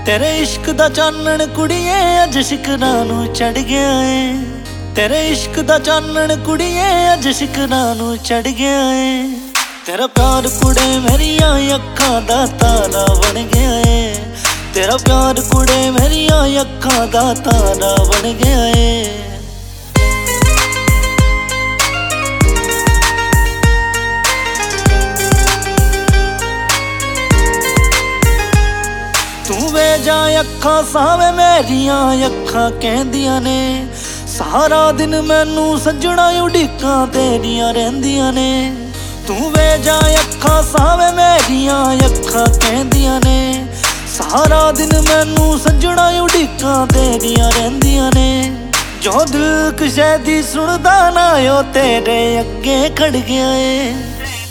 तेरे इश्क दा चानण कुड़िए अज शिकरां नूं चढ़ गया है। तेरे इश्क दा चानण कुड़िए अज शिकरां नूं चढ़ गया है। तेरा प्यार कुड़े मेरियां अखां दा तारा बन गया है। तेरा प्यार कुड़े मेरियां अखां दा तारा बन गया है। तू वे जा अखां सावे मेरियां अखां कहंदियां ने, सारा दिन मैनू सजना उड़ीकां तेरियां रहिंदियां ने। तू वे जा अखां सावे मेरियां अखां कहंदियां ने, सारा दिन मैनू सजना उड़ीकां तेरियां रहिंदियां ने। जो दिल किसे दी सुनदा ना ओ तेरे अगे खड़ गया है।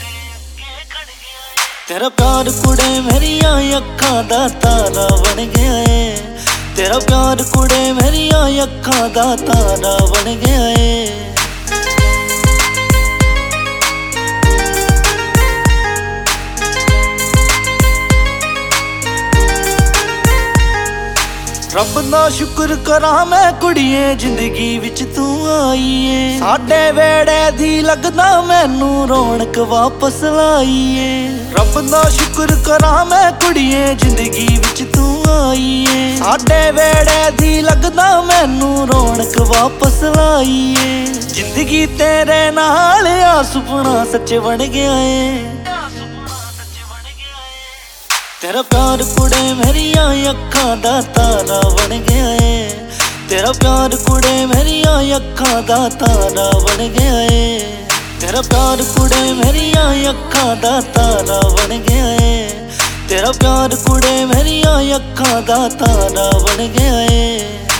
तेरा प्यार कुड़े मेरियां अखां दा तारा बन गया है। तेरा प्यार कुड़े मेरियां अखां दा तारा बन गया है। रब दा शुक्र करा मैं कुड़िए जिंदगी विच तू आई है। साडे वेड़े दी लगदा मैनू रौनक वापस लाई है। रब दा शुक्र करा मैं कुड़िए जिंदगी विच तू आई है। साडे वेड़े दी लगदा मैनू रौनक वापस लाई है। जिंदगी तेरे नाल आ सुपना सच बन गया है। तेरा प्यार कुड़े मेरियां अखां दा तारा बन गया है। तेरा प्यार कुड़े मेरियां अखां दा तारा बन गया है। तेरा प्यार कुड़े मेरियां अखां दा तारा बन गया है। तेरा प्यार कुड़े मेरियां अखां दा तारा बन गया है।